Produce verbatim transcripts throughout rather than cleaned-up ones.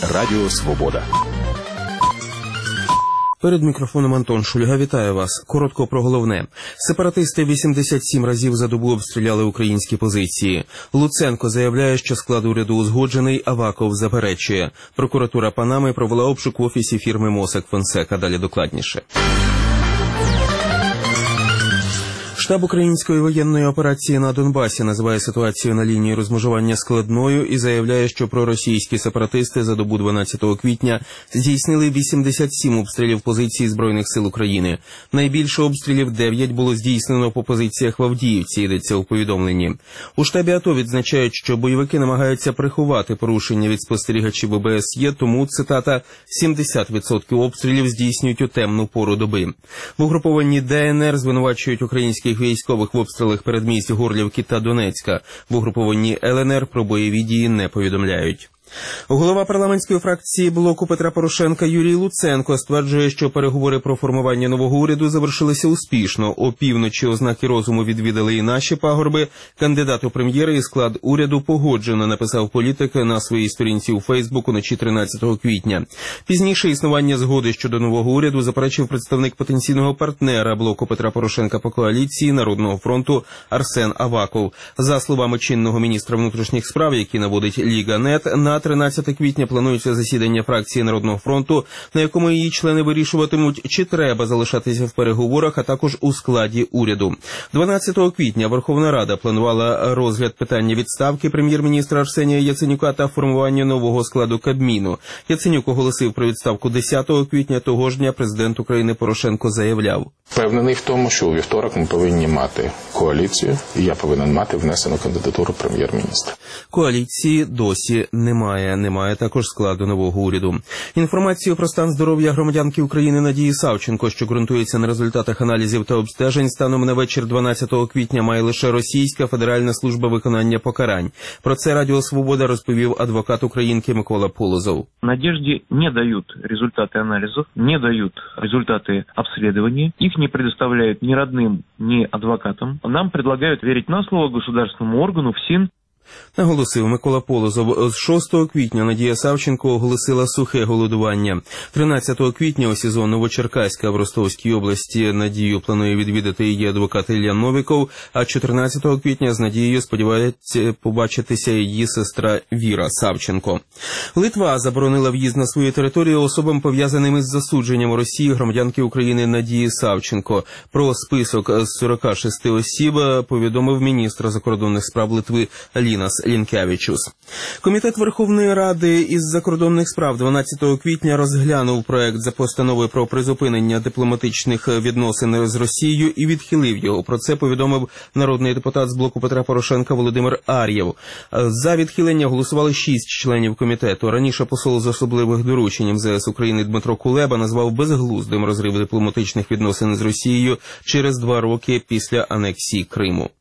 Радіо Свобода. Перед мікрофоном Антон Шульга. Вітаю вас. Коротко про головне. Сепаратисти вісімдесят сім разів за добу обстріляли українські позиції. Луценко заявляє, що склад уряду узгоджений, Аваков заперечує. Прокуратура Панами провела обшук в офісі фірми Mossack Fonseca. Далі докладніше. Штаб української воєнної операції на Донбасі називає ситуацію на лінії розмежування складною і заявляє, що проросійські сепаратисти за добу дванадцятого квітня здійснили вісімдесят сім обстрілів позицій Збройних сил України. Найбільше обстрілів дев'ять було здійснено по позиціях в Авдіївці, йдеться у повідомленні. У штабі АТО відзначають, що бойовики намагаються приховати порушення від спостерігачів ОБСЄ, тому, цитата, сімдесят відсотків обстрілів здійснюють у темну пору доби. В угрупованні ДНР звинувачують українських військових в обстрілах передмість Горлівки та Донецька. В угрупованні ЛНР про бойові дії не повідомляють. Голова парламентської фракції блоку Петра Порошенка Юрій Луценко стверджує, що переговори про формування нового уряду завершилися успішно. Опівночі ознаки розуму відвідали і наші пагорби. Кандидат у прем'єри і склад уряду погоджено, написав політик на своїй сторінці у Фейсбук уночі тринадцятого квітня. Пізніше існування згоди щодо нового уряду заперечив представник потенційного партнера блоку Петра Порошенка по коаліції Народного фронту Арсен Аваков. За словами чинного міністра внутрішніх справ, який наводить Ліга.нет, на тринадцятого квітня планується засідання фракції Народного фронту, на якому її члени вирішуватимуть, чи треба залишатися в переговорах, а також у складі уряду. дванадцятого квітня Верховна Рада планувала розгляд питання відставки прем'єр-міністра Арсенія Яценюка та формування нового складу Кабміну. Яценюк оголосив про відставку десятого квітня, того ж дня президент України Порошенко заявляв: "Впевнений в тому, що у вівторок ми повинні мати коаліцію, і я повинен мати внесену кандидатуру прем'єр-міністра". Коаліції досі немає. Немає також складу нового уряду. Інформацію про стан здоров'я громадянки України Надії Савченко, що ґрунтується на результатах аналізів та обстежень, станом на вечір дванадцятого квітня має лише Російська Федеральна служба виконання покарань. Про це Радіо Свобода розповів адвокат українки Микола Полозов. Надежде не дают результаты анализов, не дают результаты обследования. Их не предоставляют ни родным, ни адвокатам. Нам предлагают верить на слово государственному органу ФСИН. Наголосив Микола Полозов. З шостого квітня Надія Савченко оголосила сухе голодування. тринадцятого квітня у СІЗО Новочеркаська в Ростовській області Надію планує відвідати її адвокат Ілля Новіков, а чотирнадцятого квітня з Надією сподівається побачитися її сестра Віра Савченко. Литва заборонила в'їзд на свою територію особам, пов'язаним із засудженням у Росії громадянки України Надії Савченко. Про список з сорока шести осіб повідомив міністр закордонних справ Литви Лінас Лінкевичус. Комітет Верховної Ради із закордонних справ дванадцятого квітня розглянув проект за постановою про призупинення дипломатичних відносин з Росією і відхилив його. Про це повідомив народний депутат з блоку Петра Порошенка Володимир Ар'єв. За відхилення голосували шість членів комітету. Раніше посол з особливих доручень ем зе ес України Дмитро Кулеба назвав безглуздим розрив дипломатичних відносин з Росією через два роки після анексії Криму.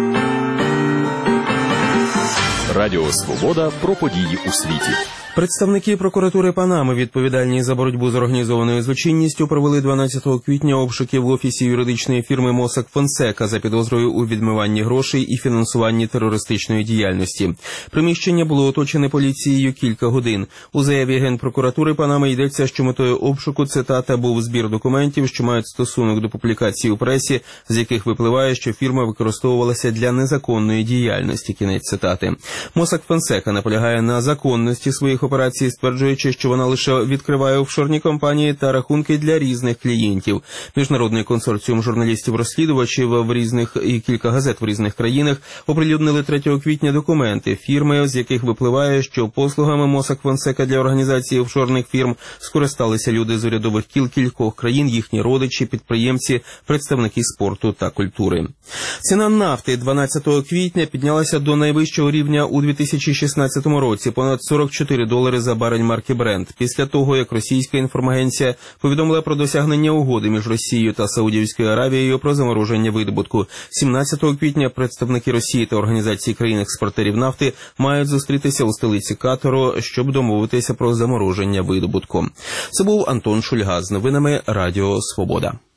Радіо Свобода про події у світі. Представники прокуратури Панами, відповідальні за боротьбу з організованою злочинністю, провели дванадцятого квітня обшуки в офісі юридичної фірми Mossack Fonseca за підозрою у відмиванні грошей і фінансуванні терористичної діяльності. Приміщення було оточене поліцією кілька годин. У заяві Генпрокуратури Панами йдеться, що метою обшуку, цитата, був збір документів, що мають стосунок до публікацій у пресі, з яких випливає, що фірма використовувалася для незаконної діяльності. Кінець цитати. Mossack Fonseca наполягає на законності своїх операції, стверджуючи, що вона лише відкриває офшорні компанії та рахунки для різних клієнтів. Міжнародний консорціум журналістів-розслідувачів в різних і кілька газет в різних країнах оприлюднили третього квітня документи фірми, з яких випливає, що послугами Mossack Fonseca для організації офшорних фірм скористалися люди з урядових кіл кількох країн, їхні родичі, підприємці, представники спорту та культури. Ціна нафти дванадцятого квітня піднялася до найвищого рівня у дві тисячі шістнадцятому році – понад сорок чотири долари за барель марки Brent, після того, як російська інформагенція повідомила про досягнення угоди між Росією та Саудівською Аравією про замороження видобутку. сімнадцятого квітня представники Росії та організації країн-експортерів нафти мають зустрітися у столиці Катару, щоб домовитися про замороження видобутку. Це був Антон Шульга з новинами Радіо Свобода.